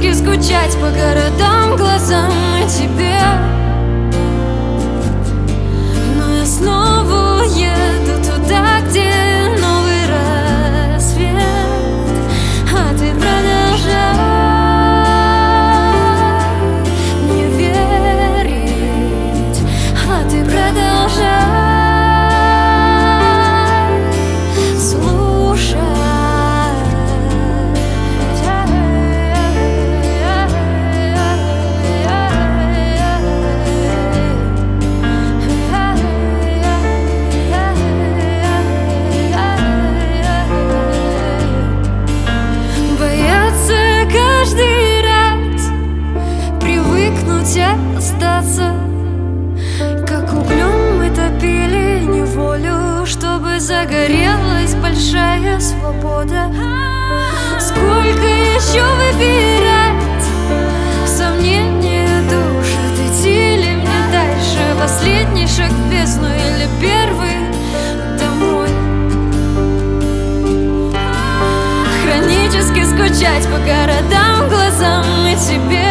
Хронически скучать по городам, глазам и тебе. Но я снова еду туда, где новый рассвет, а ты продолжай мне верить, а ты продолжай слушать. Бояться каждый раз, привыкнуть и остаться, как углем мы топили неволю, чтобы загорелась большая свобода. Сколько еще выбирать? Сомнения душат, идти ли мне дальше? Последний шаг в бездну или первый домой? Хронически скучать по городам, глазам и тебе.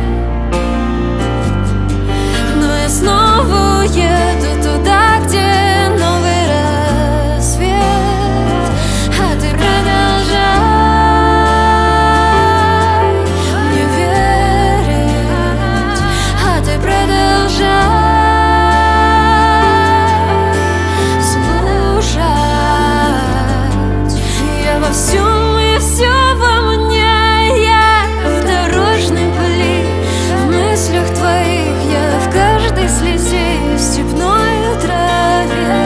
Но я снова еду туда, где новый рассвет, а ты продолжай мне верить, а ты продолжай слушать. Я во всем и все во мне, я в дорожной пыли, в мыслях твоих, я в каждой слезе и в степной траве.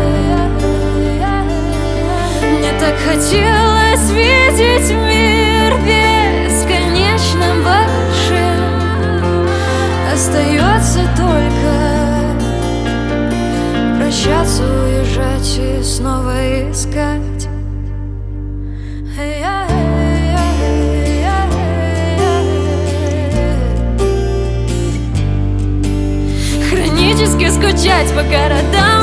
Мне так хотелось видеть мир бесконечно большим. Остается только прощаться, уезжать и снова искать. Хронически скучать по городам,